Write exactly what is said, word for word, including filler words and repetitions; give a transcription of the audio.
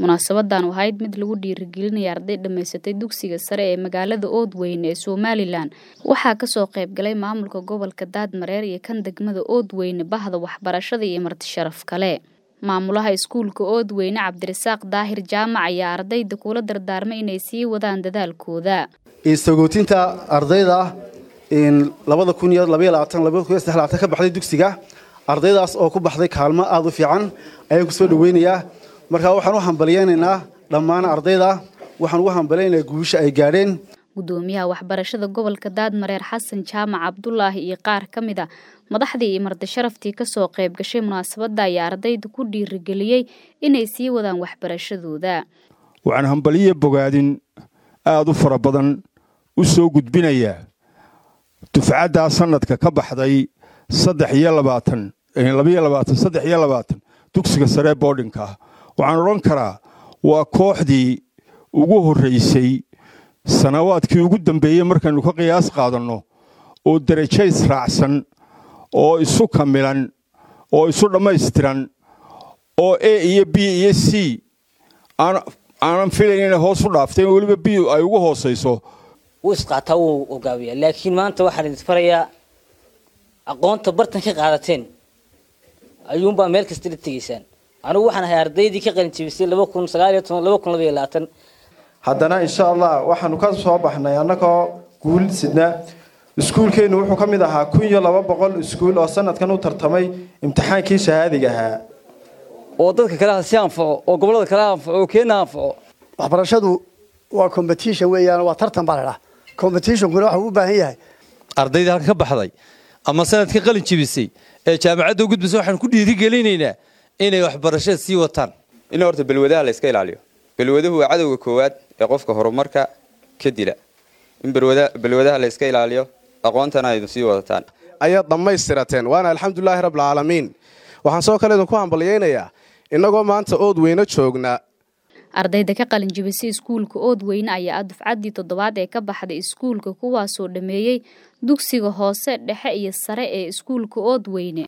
munaasabadan waxayd mid lagu dhiirigelinayo arday dhameysatay dugsiga sare ee magaalada Oodweyne ee Somaliland waxaa ka soo qayb galay maamulka gobolka Daadmareer iyo kan degmada Oodweyne bahda waxbarashada iyo marti sharaf kale maamulaha iskuulka Oodweyne Cabdirasaaq Daahir Jaamac ayaa ardayda kula dardaarmay inay sii wadaan dadaalkooda isagootinta ardayda in labada kun iyo laba iyo labaatan labada kun iyo saddex iyo labaatan ka baxday dugsiga ardaydaas oo ku baxday kaalmo aad u fiican ayaan ku soo dhaweynayaa marka waxaan u hambalyeynaa dhammaan ardayda waxaan ugu hambalyeynaa guusha ay gaareen gudoomiyaha waxbarashada gobolka Daadmareer Xasan Jaamac Cabdullaahi iyo qaar kamid ah madaxdii iyo marti sharaftii ka soo qayb gashay munaasabada ay ardaydu ku dhiirigeliyay inay sii wadaan waxbarashadooda waxaan hambalye bogaadin aad u fara badan u soo gudbinaya dufcadda sanadka ka baxday saddex iyo labaatan laba iyo labaatan saddex iyo labaatan dugsiga sare boardingka waxaan oran karaa waa kooxdii ugu horeysay sanawaadkii ugu dambeeyay markaanu ka qiyaas qaadano oo darajo israacsan oo isu kamilan oo isu dhameystiran oo A iyo B iyo C aan aan filaynin hoos u dhaaftay waliba B ay ugu hooseyso وسقطوا وقاوية لكن ما أنت واحد يتفرج أقوانت برتن كقعدتين أيوم بعمل كستيل التجسان أنا وحنا هاردي دي كقلن تبصير لبكون سجارة لبكون لبيلاتن هذانا إن شاء الله وحنا كذا صوب إحنا يعني كقول سيدنا سكول كانوا وحنا كم ده كون يلا بقول سكول أصلاً كانوا ترتمي امتحان كي شهادة جها وضدك كلام سيانفع وقبل كلام وكينافع waxbarashadu waa competition weeyaan waa tartan baa competition kuna waxa uu baahan yahay ardayda halka ka baxday ama sanadka qalin jibisay ee jaamacadda ugu gudbisay waxaan ku dhiirigelinaynaa inay waxbarashada sii wataan in horta balwadaha la iska ilaaliyo balwaduhu waa cadawga koowaad ee qofka horumarka ka dila in balwadaha balwadaha la iska ilaaliyo aqoontana ay sii wadataan ayaa dhameystirateen waana alxamdulilaahi rabbil caalamiin waxaan soo kale ku hambalyeeynaa inagoo maanta Oodweyne joogna ardayda ka qalin jibisay iskuulka Oodweyne ayaa dufcadii toddobaad ee ka baxday iskuulka kuwaas oo dhameeyay dugsiga hoose dhexe iyo sare ee iskuulka Oodweyne